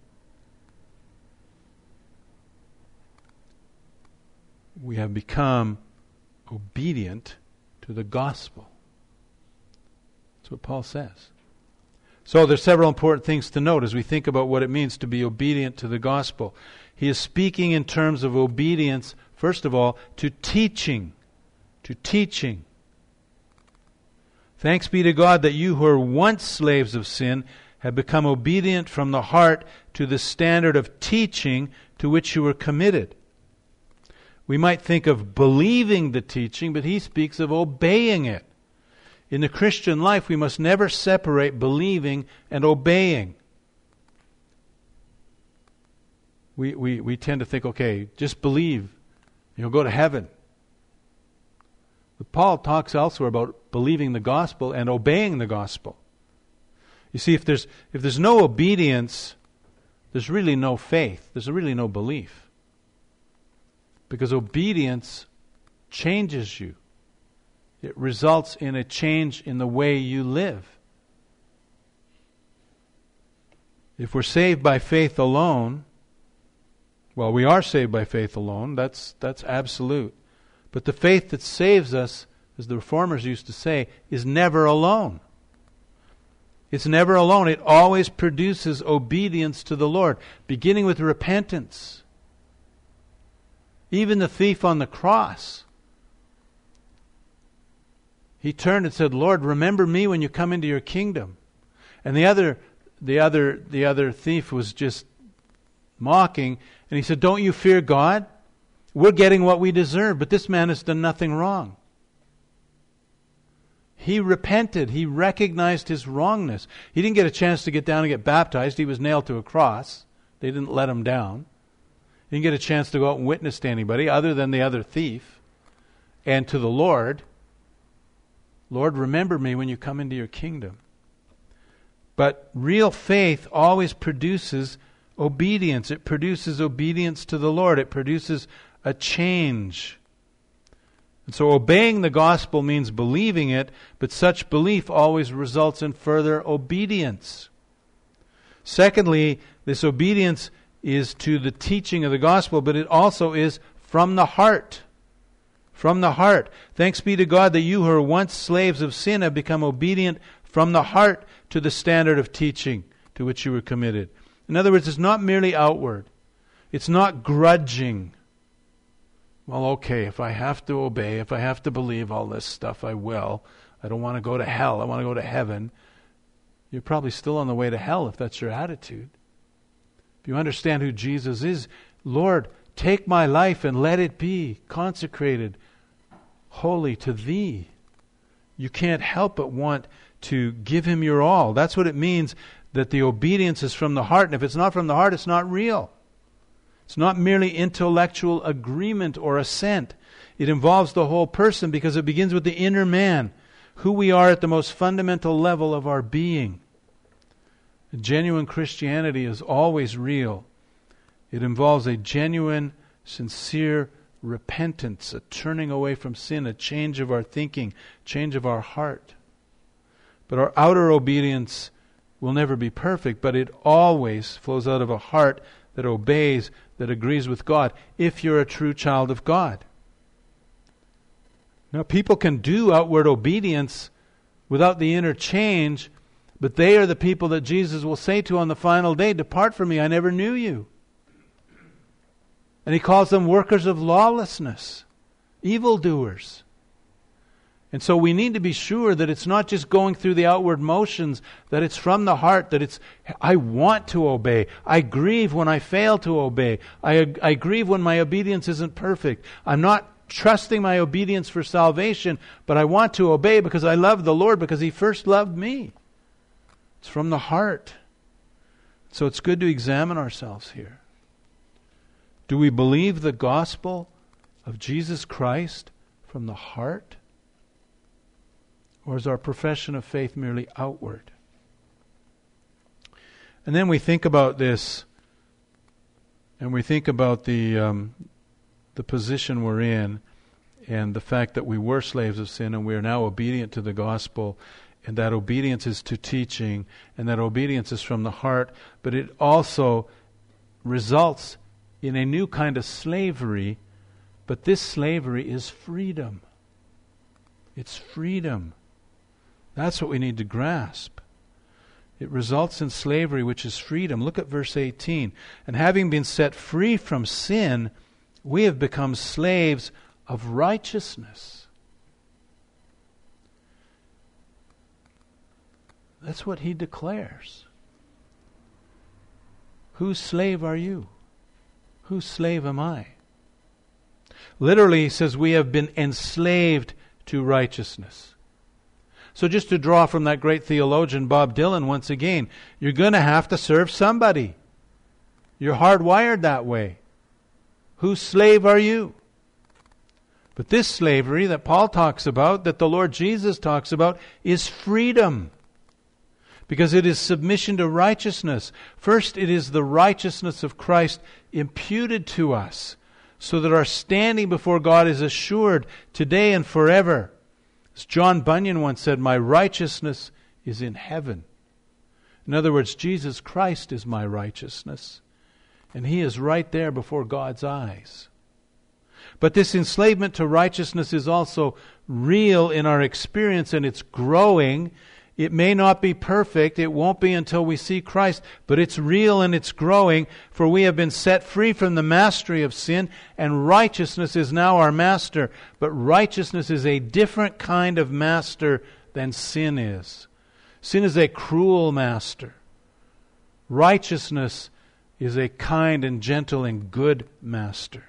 We have become obedient to the gospel. That's what Paul says. So there's several important things to note as we think about what it means to be obedient to the gospel. He is speaking in terms of obedience, first of all, to teaching. To teaching. Thanks be to God that you who were once slaves of sin have become obedient from the heart to the standard of teaching to which you were committed. We might think of believing the teaching, but he speaks of obeying it. In the Christian life, we must never separate believing and obeying. We tend to think, okay, just believe, you'll go to heaven. But Paul talks elsewhere about believing the gospel and obeying the gospel. You see, if there's no obedience, there's really no faith. There's really no belief. Because obedience changes you. It results in a change in the way you live. If we're saved by faith alone, well, we are saved by faith alone. That's absolute. But the faith that saves us, as the Reformers used to say, is never alone. It's never alone. It always produces obedience to the Lord, beginning with repentance. Even the thief on the cross, he turned and said, Lord, remember me when you come into your kingdom. And the other thief was just mocking, and he said, don't you fear God? We're getting what we deserve, but this man has done nothing wrong. He repented. He recognized his wrongness. He didn't get a chance to get down and get baptized. He was nailed to a cross. They didn't let him down. He didn't get a chance to go out and witness to anybody other than the other thief and to the Lord. Lord, remember me when you come into your kingdom. But real faith always produces obedience. It produces obedience to the Lord. It produces a change. And so obeying the gospel means believing it, but such belief always results in further obedience. Secondly, this obedience is to the teaching of the gospel, but it also is from the heart. From the heart. Thanks be to God that you who were once slaves of sin have become obedient from the heart to the standard of teaching to which you were committed. In other words, it's not merely outward. It's not grudging. Well, okay, if I have to obey, if I have to believe all this stuff, I will. I don't want to go to hell. I want to go to heaven. You're probably still on the way to hell if that's your attitude. If you understand who Jesus is, Lord, take my life and let it be consecrated, holy to Thee. You can't help but want to give Him your all. That's what it means that the obedience is from the heart. And if it's not from the heart, it's not real. It's not merely intellectual agreement or assent. It involves the whole person because it begins with the inner man, who we are at the most fundamental level of our being. Genuine Christianity is always real. It involves a genuine, sincere repentance, a turning away from sin, a change of our thinking, change of our heart. But our outer obedience will never be perfect, but it always flows out of a heart that obeys, that agrees with God, if you're a true child of God. Now, people can do outward obedience without the inner change, but they are the people that Jesus will say to on the final day, "Depart from me, I never knew you." And He calls them workers of lawlessness, evildoers. And so we need to be sure that it's not just going through the outward motions, that it's from the heart, that it's, I want to obey. I grieve when I fail to obey. I grieve when my obedience isn't perfect. I'm not trusting my obedience for salvation, but I want to obey because I love the Lord, because He first loved me. It's from the heart. So it's good to examine ourselves here. Do we believe the gospel of Jesus Christ from the heart? Or is our profession of faith merely outward? And then we think about this, and we think about the position we're in, and the fact that we were slaves of sin and we are now obedient to the gospel, and that obedience is to teaching, and that obedience is from the heart, but it also results in a new kind of slavery, but this slavery is freedom. It's freedom. That's what we need to grasp. It results in slavery, which is freedom. Look at verse 18. And having been set free from sin, we have become slaves of righteousness. That's what he declares. Whose slave are you? Whose slave am I? Literally, he says we have been enslaved to righteousness. So just to draw from that great theologian Bob Dylan once again, you're going to have to serve somebody. You're hardwired that way. Whose slave are you? But this slavery that Paul talks about, that the Lord Jesus talks about, is freedom. Because it is submission to righteousness. First, it is the righteousness of Christ imputed to us, so that our standing before God is assured today and forever. As John Bunyan once said, my righteousness is in heaven. In other words, Jesus Christ is my righteousness. And He is right there before God's eyes. But this enslavement to righteousness is also real in our experience, and it's growing. It may not be perfect. It won't be until we see Christ. But it's real and it's growing, for we have been set free from the mastery of sin, and righteousness is now our master. But righteousness is a different kind of master than sin is. Sin is a cruel master. Righteousness is a kind and gentle and good master.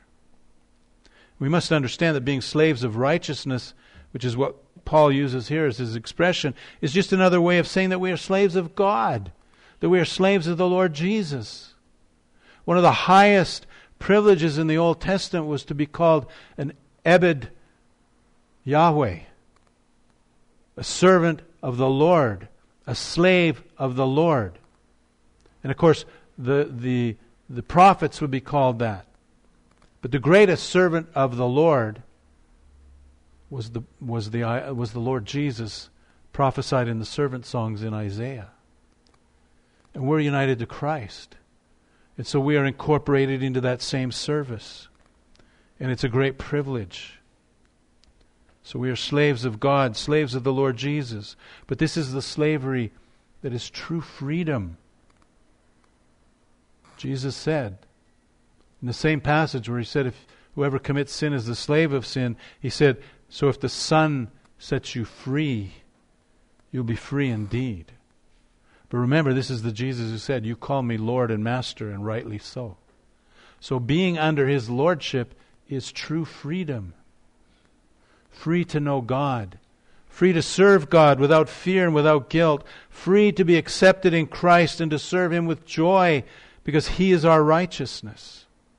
We must understand that being slaves of righteousness, which is what Paul uses here as his expression, is just another way of saying that we are slaves of God, that we are slaves of the Lord Jesus. One of the highest privileges in the Old Testament was to be called an Ebed Yahweh, a servant of the Lord, a slave of the Lord. And of course, the prophets would be called that. But the greatest servant of the Lord was the Lord Jesus, prophesied in the servant songs in Isaiah. And we're united to Christ. And so we are incorporated into that same service. And it's a great privilege. So we are slaves of God, slaves of the Lord Jesus. But this is the slavery that is true freedom. Jesus said, in the same passage where He said, if whoever commits sin is the slave of sin, He said, so if the Son sets you free, you'll be free indeed. But remember, this is the Jesus who said, you call me Lord and Master, and rightly so. So being under His Lordship is true freedom. Free to know God. Free to serve God without fear and without guilt. Free to be accepted in Christ and to serve Him with joy, because He is our righteousness.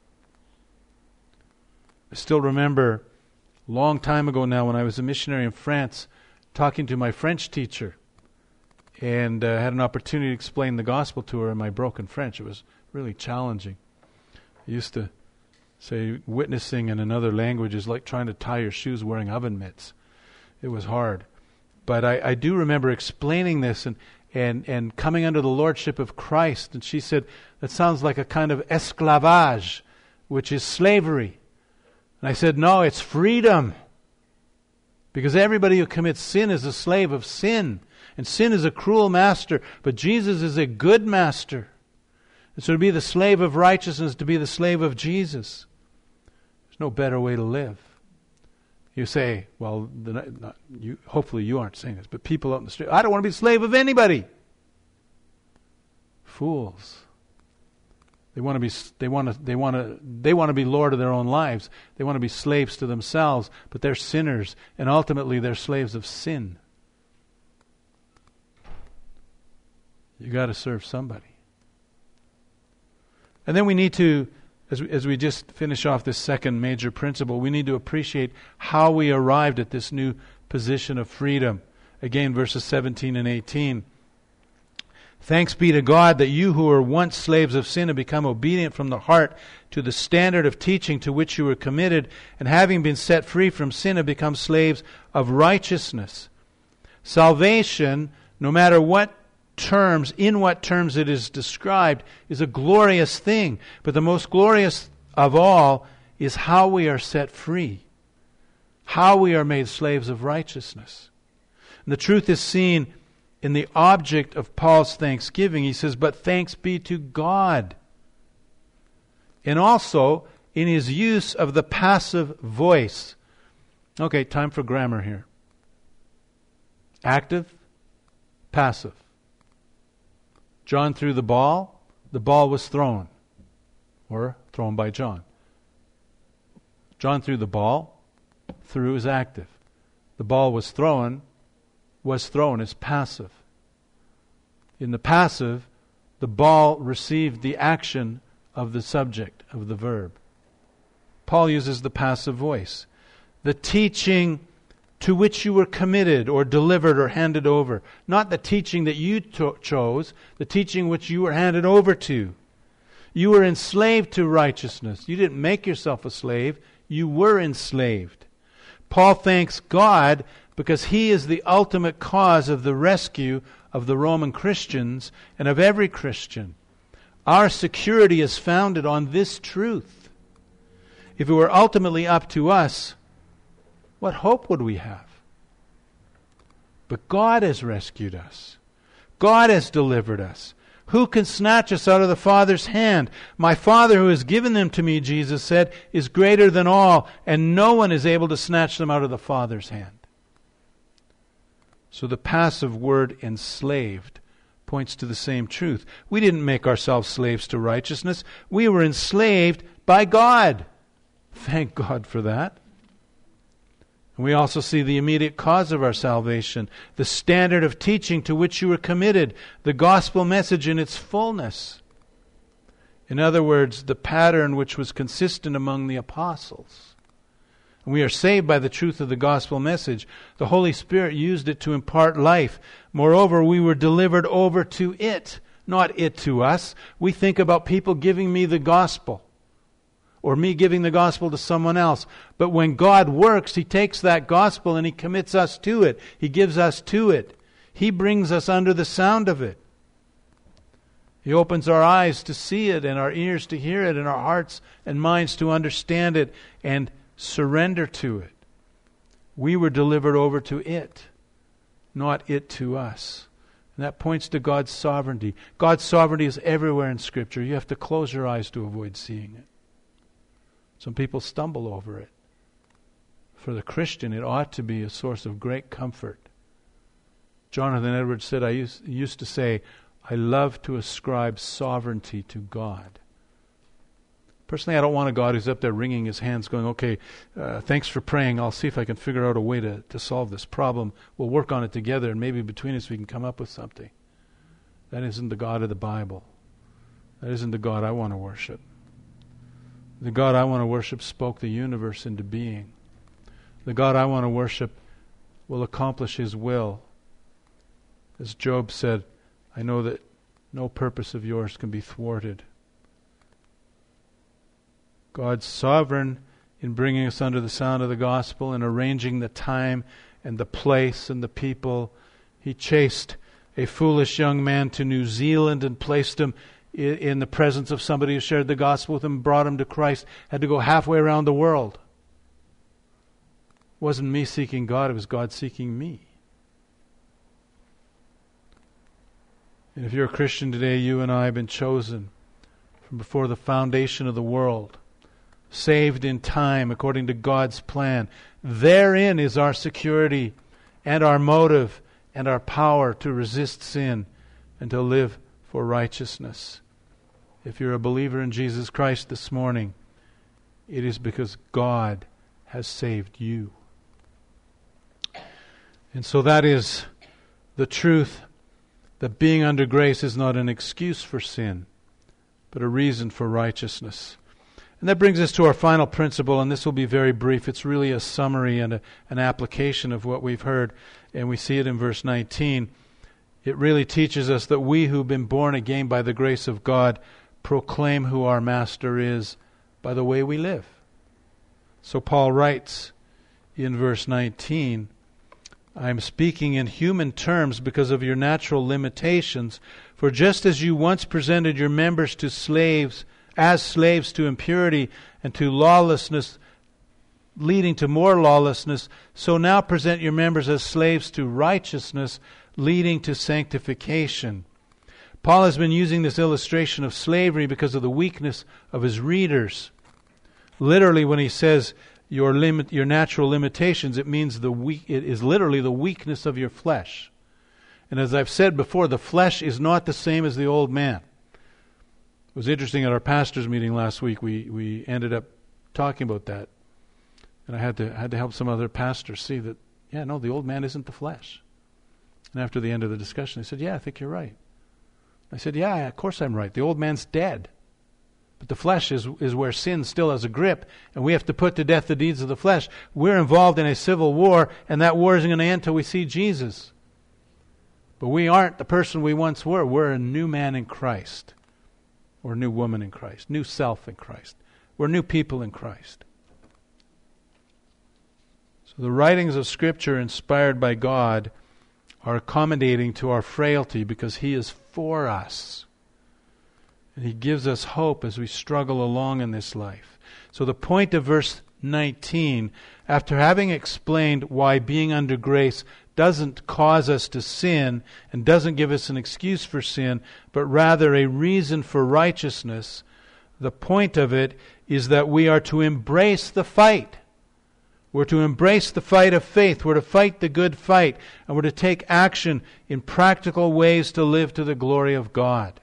I still remember a long time ago now when I was a missionary in France, talking to my French teacher, and had an opportunity to explain the gospel to her in my broken French. It was really challenging. I used to say witnessing in another language is like trying to tie your shoes wearing oven mitts. It was hard. But I do remember explaining this and coming under the lordship of Christ. And she said, that sounds like a kind of esclavage, which is slavery. And I said, no, it's freedom. Because everybody who commits sin is a slave of sin. And sin is a cruel master. But Jesus is a good master. And so to be the slave of righteousness, to be the slave of Jesus, there's no better way to live. You say, well, hopefully you aren't saying this, but people out in the street, I don't want to be a slave of anybody. Fools. They want to be Lord of their own lives. They want to be slaves to themselves, but they're sinners, and ultimately they're slaves of sin. You got to serve somebody. And then we need to, as we just finish off this second major principle, we need to appreciate how we arrived at this new position of freedom. Again, verses 17 and 18. Thanks be to God that you who were once slaves of sin have become obedient from the heart to the standard of teaching to which you were committed, and having been set free from sin have become slaves of righteousness. Salvation, no matter in what terms it is described, is a glorious thing. But the most glorious of all is how we are set free, how we are made slaves of righteousness. And the truth is seen in the object of Paul's thanksgiving. He says, but thanks be to God. And also in his use of the passive voice. Okay, time for grammar here. Active, passive. John threw the ball was thrown, or thrown by John. John threw the ball, threw is active. The ball was thrown is passive. In the passive, the ball received the action of the subject, of the verb. Paul uses the passive voice. The teaching to which you were committed or delivered or handed over. Not the teaching that you chose, the teaching which you were handed over to. You were enslaved to righteousness. You didn't make yourself a slave. You were enslaved. Paul thanks God because He is the ultimate cause of the rescue of the Roman Christians and of every Christian. Our security is founded on this truth. If it were ultimately up to us, what hope would we have? But God has rescued us. God has delivered us. Who can snatch us out of the Father's hand? My Father who has given them to me, Jesus said, is greater than all, and no one is able to snatch them out of the Father's hand. So the passive word enslaved points to the same truth. We didn't make ourselves slaves to righteousness. We were enslaved by God. Thank God for that. And we also see the immediate cause of our salvation, the standard of teaching to which you were committed, the gospel message in its fullness. In other words, the pattern which was consistent among the apostles. And we are saved by the truth of the gospel message. The Holy Spirit used it to impart life. Moreover, we were delivered over to it, not it to us. We think about people giving me the gospel, or me giving the gospel to someone else. But when God works, He takes that gospel and He commits us to it. He gives us to it. He brings us under the sound of it. He opens our eyes to see it, and our ears to hear it, and our hearts and minds to understand it and surrender to it. We were delivered over to it, not it to us. And that points to God's sovereignty. God's sovereignty is everywhere in Scripture. You have to close your eyes to avoid seeing it. Some people stumble over it. For the Christian, it ought to be a source of great comfort. Jonathan Edwards said, I used to say, I love to ascribe sovereignty to God. Personally, I don't want a God who's up there wringing his hands going, okay, thanks for praying. I'll see if I can figure out a way to solve this problem. We'll work on it together, and maybe between us we can come up with something. That isn't the God of the Bible. That isn't the God I want to worship. The God I want to worship spoke the universe into being. The God I want to worship will accomplish His will. As Job said, I know that no purpose of yours can be thwarted. God's sovereign in bringing us under the sound of the gospel and arranging the time and the place and the people. He chased a foolish young man to New Zealand and placed him in the presence of somebody who shared the gospel with him, brought him to Christ, had to go halfway around the world. It wasn't me seeking God, it was God seeking me. And if you're a Christian today, you and I have been chosen from before the foundation of the world, saved in time according to God's plan. Therein is our security and our motive and our power to resist sin and to live for righteousness. if you're a believer in Jesus Christ this morning, it is because God has saved you. And so that is the truth, that being under grace is not an excuse for sin, but a reason for righteousness. And that brings us to our final principle, and this will be very brief. It's really a summary and an application of what we've heard, and we see it in verse 19. It really teaches us that we who've been born again by the grace of God proclaim who our Master is by the way we live. So Paul writes in verse 19, I am speaking in human terms because of your natural limitations. For just as you once presented your members to slaves, as slaves to impurity and to lawlessness, leading to more lawlessness, so now present your members as slaves to righteousness, leading to sanctification. Paul has been using this illustration of slavery because of the weakness of his readers. Literally, when he says your natural limitations, it means it is literally the weakness of your flesh. And as I've said before, the flesh is not the same as the old man. It was interesting at our pastors' meeting last week. We ended up talking about that, and I had to help some other pastors see that. Yeah, no, the old man isn't the flesh. And after the end of the discussion, they said, "Yeah, I think you're right." I said, "Yeah, of course I'm right. The old man's dead, but the flesh is where sin still has a grip, and we have to put to death the deeds of the flesh. We're involved in a civil war, and that war isn't going to end until we see Jesus. But we aren't the person we once were. We're a new man in Christ." Or new woman in Christ, new self in Christ. We're new people in Christ. So the writings of Scripture inspired by God are accommodating to our frailty because He is for us. And He gives us hope as we struggle along in this life. So the point of verse 19, after having explained why being under grace doesn't cause us to sin and doesn't give us an excuse for sin, but rather a reason for righteousness, the point of it is that we are to embrace the fight. We're to embrace the fight of faith. We're to fight the good fight. And we're to take action in practical ways to live to the glory of God.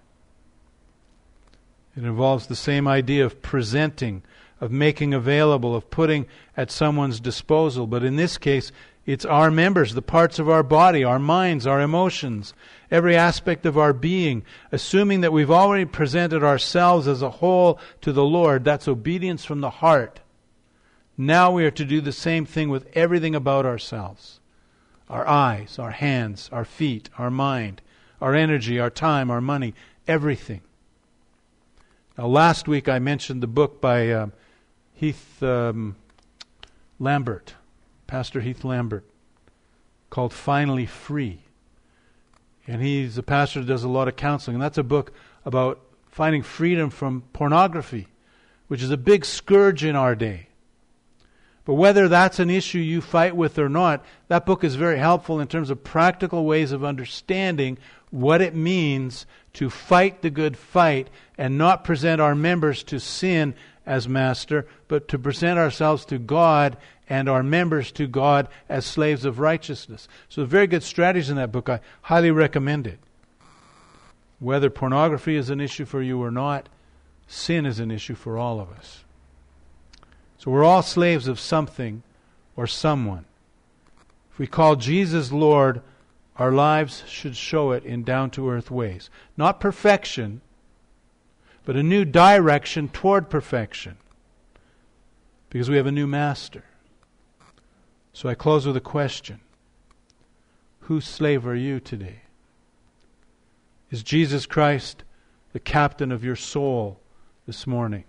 It involves the same idea of presenting, of making available, of putting at someone's disposal. But in this case, it's our members, the parts of our body, our minds, our emotions, every aspect of our being, assuming that we've already presented ourselves as a whole to the Lord. That's obedience from the heart. Now we are to do the same thing with everything about ourselves. Our eyes, our hands, our feet, our mind, our energy, our time, our money, everything. Now last week I mentioned the book by Heath Lambert. Pastor Heath Lambert, called Finally Free. And he's a pastor that does a lot of counseling. And that's a book about finding freedom from pornography, which is a big scourge in our day. But whether that's an issue you fight with or not, that book is very helpful in terms of practical ways of understanding what it means to fight the good fight and not present our members to sin as master, but to present ourselves to God and our members to God as slaves of righteousness. So very good strategies in that book. I highly recommend it. Whether pornography is an issue for you or not, sin is an issue for all of us. So we're all slaves of something or someone. If we call Jesus Lord, our lives should show it in down-to-earth ways. Not perfection, but a new direction toward perfection. Because we have a new master. So I close with a question. Whose slave are you today? Is Jesus Christ the captain of your soul this morning?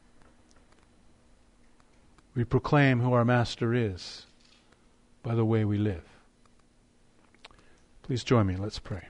We proclaim who our master is by the way we live. Please join me. Let's pray.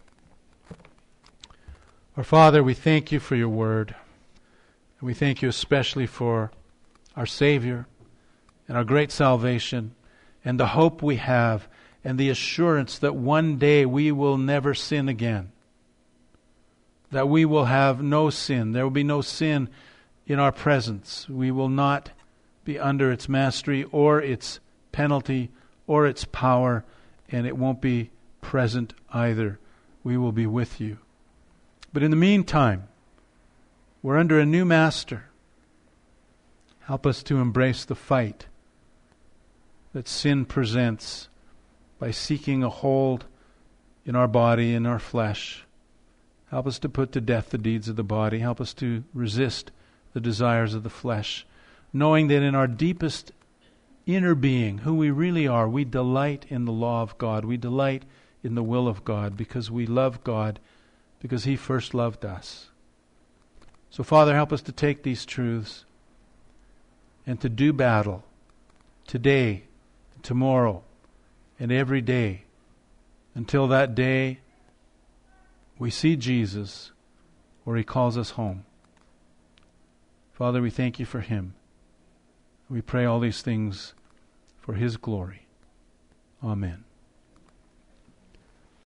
Our Father, we thank you for your word. And we thank you especially for our Savior and our great salvation and the hope we have and the assurance that one day we will never sin again. That we will have no sin. There will be no sin in our presence. We will not be under its mastery or its penalty or its power, and it won't be present either. We will be with you. But in the meantime, We're under a new master. Help us to embrace the fight that sin presents by seeking a hold in our body, in our flesh. Help us to put to death the deeds of the body. Help us to resist the desires of the flesh, knowing that in our deepest inner being, who we really are, we delight in the law of God. We delight in the will of God because we love God, because He first loved us. So, Father, help us to take these truths and to do battle today, tomorrow, and every day until that day we see Jesus or He calls us home. Father, we thank You for Him. We pray all these things for His glory. Amen.